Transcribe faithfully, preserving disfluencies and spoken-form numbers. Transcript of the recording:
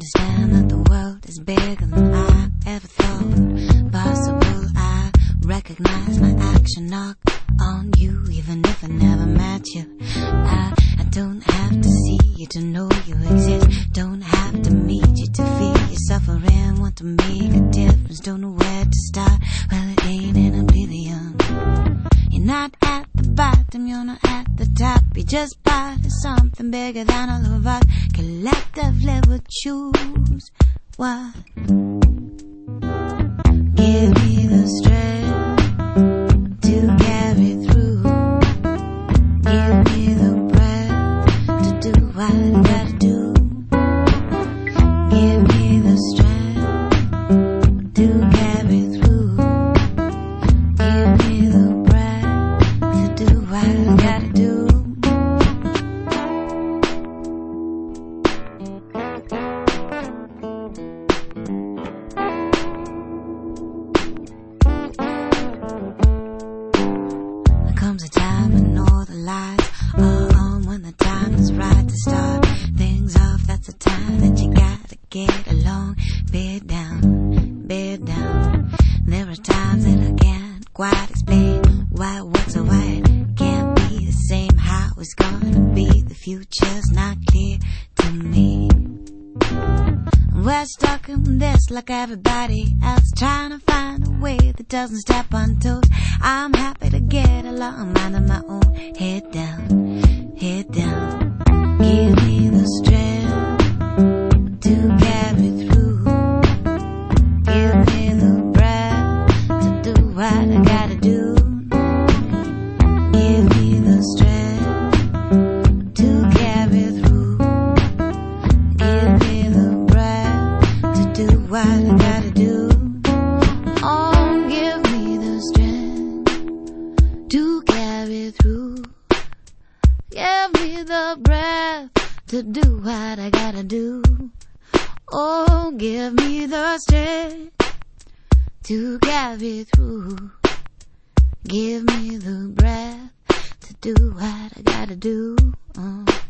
understand that the world is bigger than I ever thought possible. I recognize my action knock on you, even if I never met you. I, I don't have to see you to know you exist. Don't have to meet you to feel your suffering. Want to make a difference, don't know where to start. Well, it ain't in oblivion. You're not at the bottom, you're not at the top. You're just part of something bigger than all of us. Collectively we'll choose what. Give me the strength to carry through. Give me the breath to do what I gotta do. Give me the strength to carry through. Give me the breath to do what I gotta do. There comes a time when all the lights are on, when the time is right to start things off. That's the time that you gotta get along. Bed down, bed down. There are times that I can't quite explain why it works or why it can't be the same. How it's gonna be, the future's not clear to me. We're stuck in this like everybody else, trying to find a way that doesn't step on toes. I'm happy to get along, minding my own. Head down, head down. Give me the strength to carry through. Give me the breath to do what I gotta do. Give me the strength to carry through. Give me the breath to do what I gotta do. Oh, give me the strength to carry through. Give me the breath to do what I gotta do. Oh, give me the strength to carry through. Give me the breath to do what I gotta do. Oh.